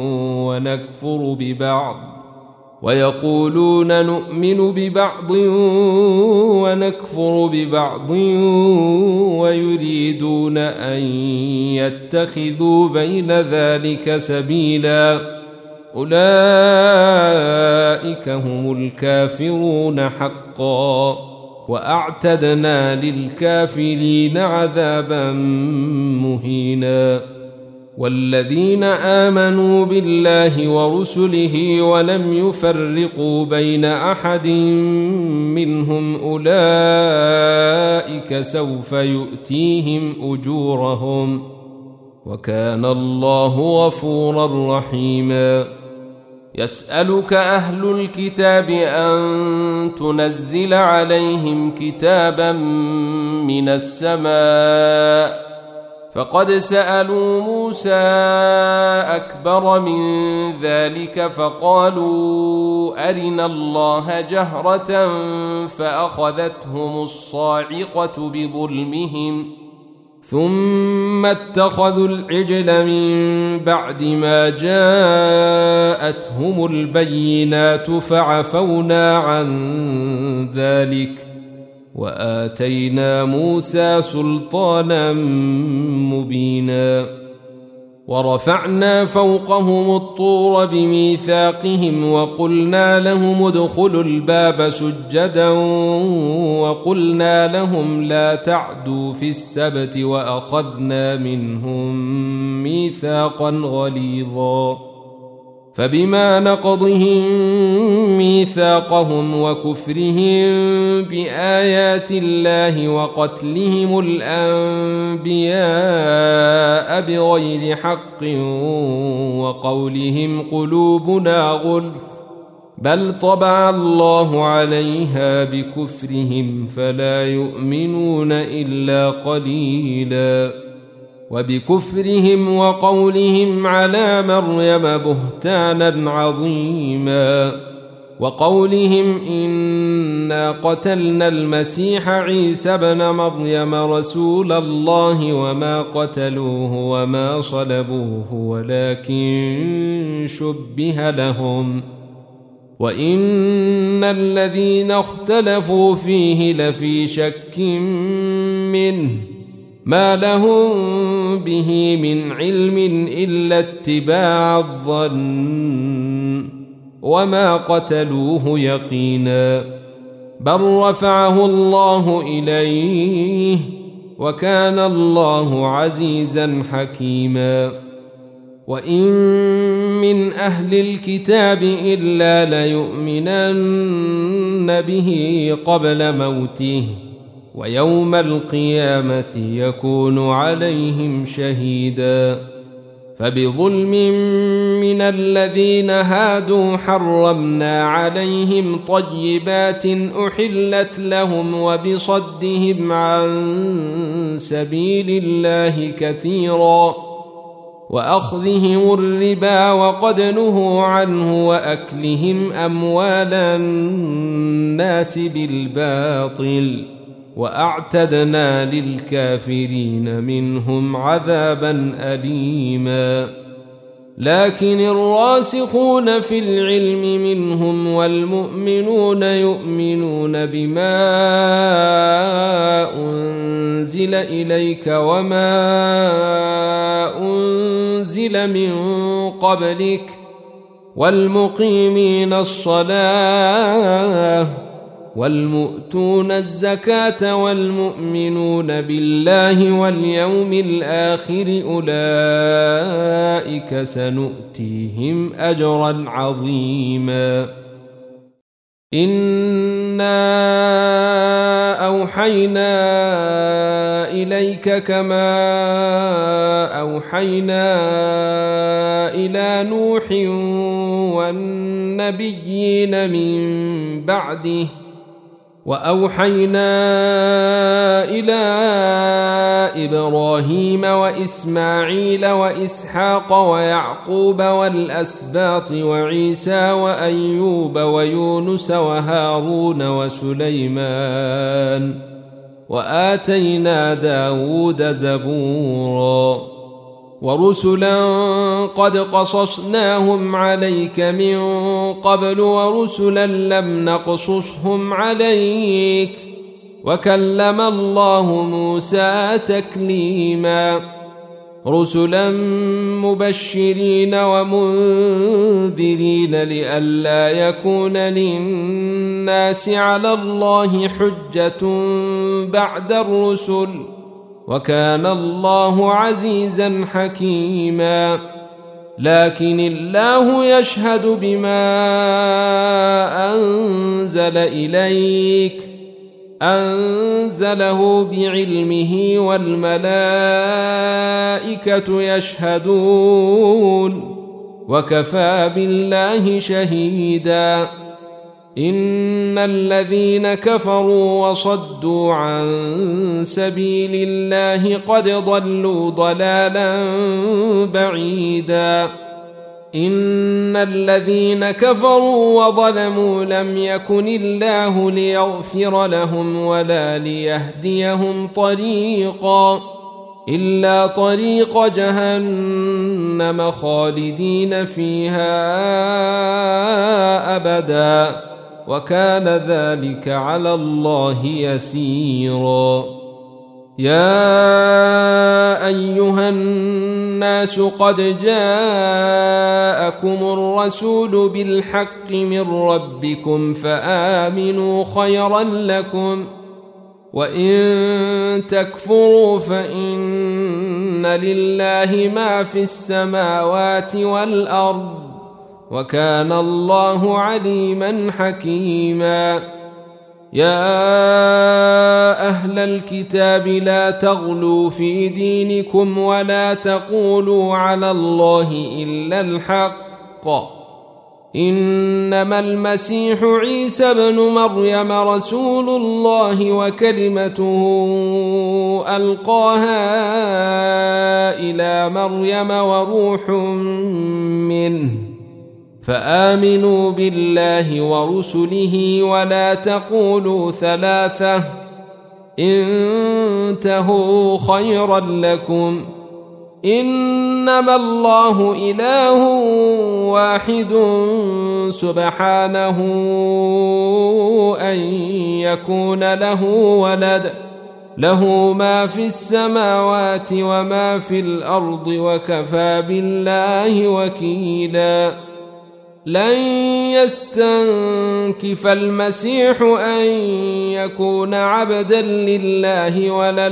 ونكفر ببعض ويريدون أن يتخذوا بين ذلك سبيلا أولئك هم الكافرون حقا وأعتدنا للكافرين عذابا مهينا والذين آمنوا بالله ورسله ولم يفرقوا بين أحد منهم أولئك سوف يؤتيهم أجورهم وكان الله غفورا رحيما يسألك أهل الكتاب أن تنزل عليهم كتابا من السماء فقد سألوا موسى أكبر من ذلك فقالوا أرنا الله جهرة فأخذتهم الصاعقة بظلمهم ثم اتخذوا العجل من بعد ما جاءتهم البينات فعفونا عن ذلك وآتينا موسى سلطانا مبينا ورفعنا فوقهم الطور بميثاقهم وقلنا لهم ادخلوا الباب سجدا وقلنا لهم لا تعدوا في السبت وأخذنا منهم ميثاقا غليظا فبما نقضهم ميثاقهم وكفرهم بآيات الله وقتلهم الأنبياء بغير حق وقولهم قلوبنا غلف بل طبع الله عليها بكفرهم فلا يؤمنون إلا قليلا وبكفرهم وقولهم على مريم بهتانا عظيما وقولهم إنا قتلنا المسيح عيسى ابن مريم رسول الله وما قتلوه وما صلبوه ولكن شبه لهم وإن الذين اختلفوا فيه لفي شك منه ما لهم به من علم إلا اتباع الظن وما قتلوه يقينا بل رفعه الله إليه وكان الله عزيزا حكيما وإن من أهل الكتاب إلا ليؤمنن به قبل موته ويوم القيامة يكون عليهم شهيدا فبظلم من الذين هادوا حرمنا عليهم طيبات أحلت لهم وبصدهم عن سبيل الله كثيرا وأخذهم الربا وقد نهوا عنه وأكلهم أموال الناس بالباطل وأعتدنا للكافرين منهم عذابا أليما لكن الراسخون في العلم منهم والمؤمنون يؤمنون بما أنزل إليك وما أنزل من قبلك والمقيمين الصلاة والمؤتون الزكاة والمؤمنون بالله واليوم الآخر أولئك سنؤتيهم أجرا عظيما إنا أوحينا إليك كما أوحينا إلى نوح والنبيين من بعده وأوحينا إلى إبراهيم وإسماعيل وإسحاق ويعقوب والأسباط وعيسى وأيوب ويونس وهارون وسليمان وآتينا داود زبورا ورسلا قد قصصناهم عليك من قبل ورسلا لم نقصصهم عليك وكلم الله موسى تكليما رسلا مبشرين ومنذرين لئلا يكون للناس على الله حجة بعد الرسل وكان الله عزيزا حكيما لكن الله يشهد بما أنزل إليك أنزله بعلمه والملائكة يشهدون وكفى بالله شهيدا إن الذين كفروا وصدوا عن سبيل الله قد ضلوا ضلالا بعيدا إن الذين كفروا وظلموا لم يكن الله ليغفر لهم ولا ليهديهم طريقا إلا طريق جهنم خالدين فيها أبدا وكان ذلك على الله يسيرا يا أيها الناس قد جاءكم الرسول بالحق من ربكم فآمنوا خيرا لكم وإن تكفروا فإن لله ما في السماوات والأرض وكان الله عليما حكيما يا أهل الكتاب لا تغلوا في دينكم ولا تقولوا على الله إلا الحق إنما المسيح عيسى بن مريم رسول الله وكلمته ألقاها إلى مريم وروح منه فآمنوا بالله ورسله ولا تقولوا ثلاثة انتهوا خيرا لكم إنما الله إله واحد سبحانه أن يكون له ولد له ما في السماوات وما في الأرض وكفى بالله وكيلا لن يستنكف المسيح أن يكون عبدا لله ولا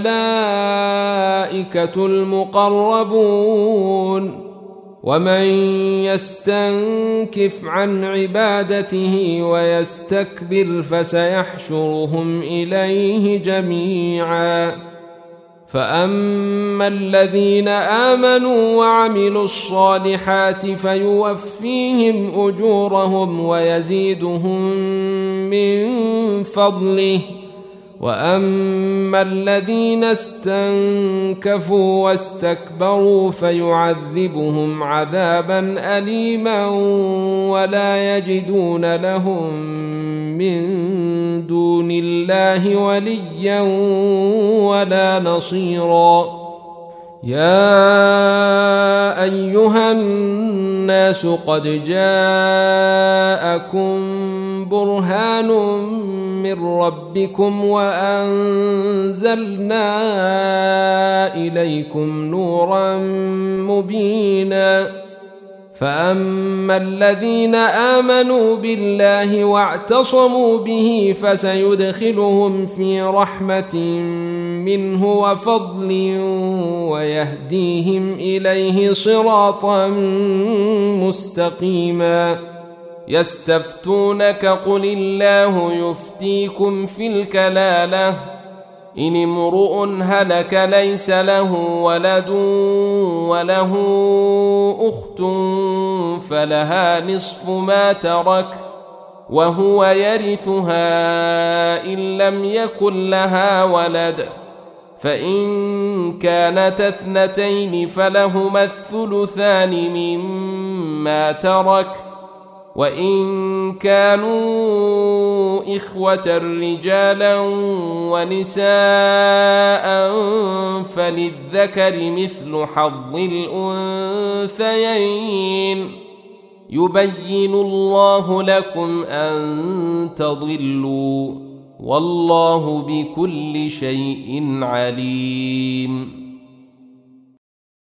الملائكة المقربون ومن يستنكف عن عبادته ويستكبر فسيحشرهم إليه جميعا فأما الذين آمنوا وعملوا الصالحات فيوفيهم أجورهم ويزيدهم من فضله وأما الذين استنكفوا واستكبروا فيعذبهم عذابا أليما ولا يجدون لهم من دون الله وليا ولا نصيرا يا أيها الناس قد جاءكم برهان من ربكم وأنزلنا إليكم نورا مبينا فأما الذين آمنوا بالله واعتصموا به فسيدخلهم في رحمة منه وفضل ويهديهم إليه صراطا مستقيما يستفتونك قل الله يفتيكم في الكلالة إن امرؤ هلك ليس له ولد وله أخت فلها نصف ما ترك وهو يرثها إن لم يكن لها ولد فإن كانت اثنتين فلهما الثلثان مما ترك وإن كانوا إخوة رجالا ونساء فللذكر مثل حظ الأنثيين يبين الله لكم أن تضلوا والله بكل شيء عليم